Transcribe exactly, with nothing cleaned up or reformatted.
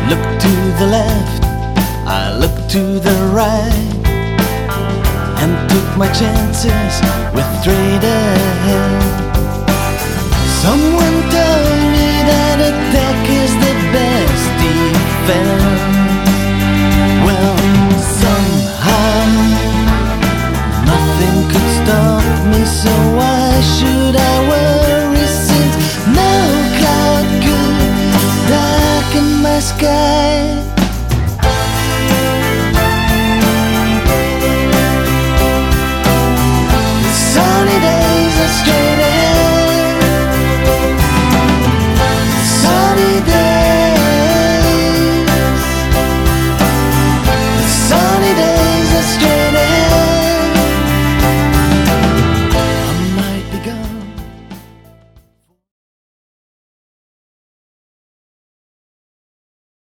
looked to the left, I looked to the right, and took my chances with straight ahead. Someone told me that attack is the best defense. Well, somehow nothing could stop me, so why should I worry, since no cloud could darken my sky?